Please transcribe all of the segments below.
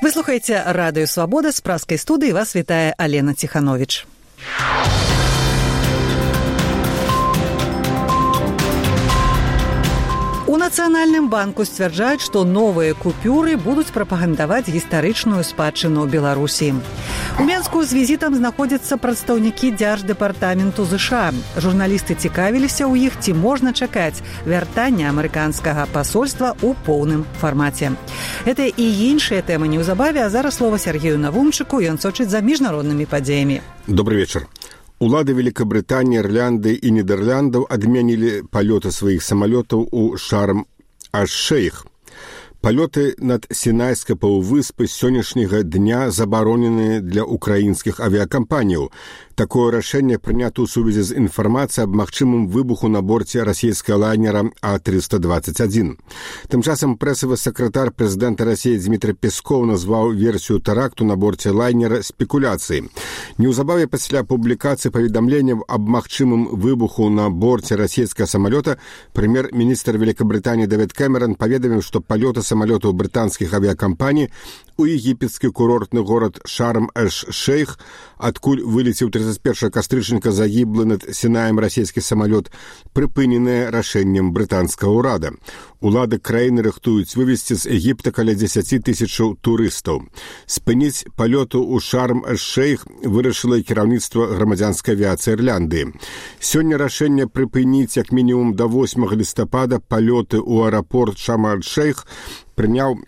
Вы слухаеце радыё Свабода, з праскай студыі вас вітае Алена Ціхановіч. У Нацыянальным банку сцвярджаюць, што новыя купюры будуць прапагандаваць гістарычную спадчыну Беларусі. У Менску з візітам знаходзяцца прадстаўнікі Дзярждэпартаменту ЗША. Журналісты цікавіліся ў іх, ці можна чакаць вяртання амерыканскага пасольства ў поўным фармаце. Гэта і іншыя тэмы неўзабаве, а зараз слова Сергею Навумчыку, ён сочыць за міжнароднымі падзеямі. Добрый вечер. Улады Великобритании, Ирландии и Нидерландов отменили полеты своих самолетов у Шарм-аш-Шейх. Полеты над Сінайскай паўвыспай з сённяшняга дня забаронены для украінскіх авіякампаніяў. Такое рашэнне прынята ў сувязі з інфармацыяй аб магчымым выбуху на борце расійскага лайнера А-321. Тым часам прэсавы сакратар прэзідэнта Расіі Дмітрый Песков назваў версію тэракту на борце лайнера спекуляцыяй. Неўзабаве пасля публікацыі паведамленняў аб магчымым выбуху на борце расійскага самалёта прэм'ер-міністр Великобритании Дэвід Кэмерон паведаміў, што палёты самолетов британских авиакомпаний у египетский курортный город Шарм-аш-Шейх, адкуль вылетел 31 кастрычніка загіблы над Сінаем расійскі самолет, прыпыненае рашэннем брытанскага ўрада. Улады краіны рыхтуюць вывезці з Егіпта каля 10 тысячаў турыстаў. Спыніць палёту ў Шарм-аш-Шейх вырашыла кіраўніцтва грамадзянскай авіяцыі Ірландыі. Сёння рашэнне прыпыніць як мінімум да 8 лістапада палёты ў аэрапорт Шарм-аш-Шейх прыняў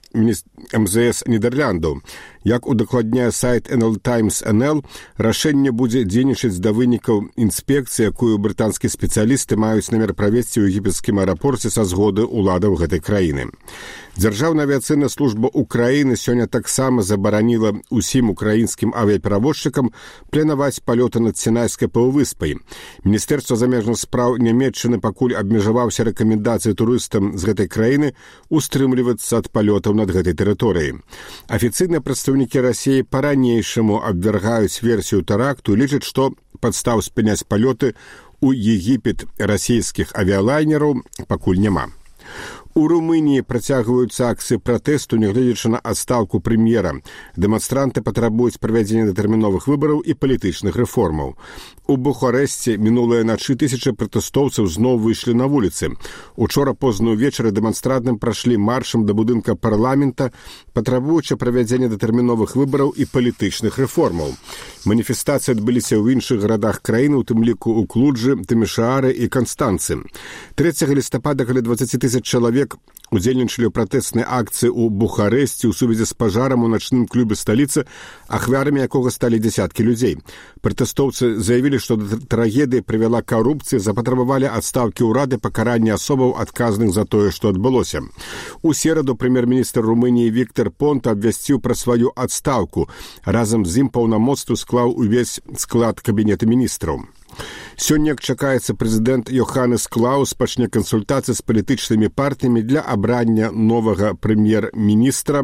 МЗС Нідерландаў. Як удакладняе сайт NL Times NL, рашэнне будзе дзейнічаць да вынікаў інспекцыі, якую брытанскія спецыялісты маюць намер правесці ў егіпецкім аэрапорце са згоды ўладаў гэтай краіны. Дзяржаўная авіяцыйная служба Украіны сёння таксама забараніла ўсім украінскім авіаперавозчыкам планаваць палёты над Сінайскай паўвыспай. Міністэрства замежных спраў Нямецчыны пакуль абмежаваўся рэкамендацыяй турыстам з гэтай краіны устрымлівацца ад палётаў над гэтай тэрыторыяй. Афіцыйныя прадстаўнікі Расіі па-ранейшаму абвяргаюць версію тэракту і лічаць, што падстаў спыняць палёты ў Егіпет расійскіх авіялайнераў пакуль няма. У Румыніі працягваюцца акцыі пратэсту, нягледзячы на адстаўку прэм'ера. Дэманстранты патрабуюць правядзення датэрміновых выбараў і палітычных рэформаў. У Бухарэсце мінулыя начы тысячы пратэстоўцаў зноў выйшлі на вуліцы. Учора позна ўвечары дэманстранты прашлі маршам да будынка парламента, патрабуючы правядзення датэрміновых выбараў і палітычных рэформаў. Маніфестацыі адбыліся ў іншых гарадах краіны, у тым ліку ў Клуджы, Тымішаары і Канстанцы. 3 лістапада каля 20 тысяч чалавек удзельнічалі ў пратэснай акцыі ў Бухарэсце ў сувязі з пажарам у начным клубе сталіцы, ахвярамі якога сталі дзясяткі людзей. Пратэстоўцы заявілі, што да трагедыі прывяла карупцыя, запатрабавалі адстаўкі ўрады, пакарання асобаў адказных за тое, што адбылося. У сераду прэм'ер-міністр Румыніі Віктор Понта абвясціў пра сваю адстаўку. Разам з ім паўнамоцтвы склаў увесь склад кабінета міністраў. Сёння, як чакаецца, прэзідэнт Йоханнес Клаус пачне кансультацыі з палітычнымі партыямі для абрання новага прэм'ер-міністра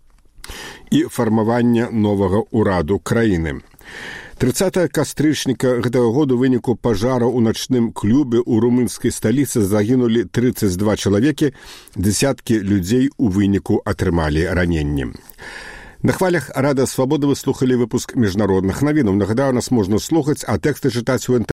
і фармавання новага ўраду краіны. 30 кастрычніка гэтага году ў выніку пажару ў начным клубе ў румынскай сталіцы загінулі 32 чалавекі, дзясяткі людзей у выніку атрымалі раненні. На хвалях Радыё Свабода вы слухалі выпуск міжнародных навінаў. Нагадаю, нас можна слухаць, а тэксты чытаць у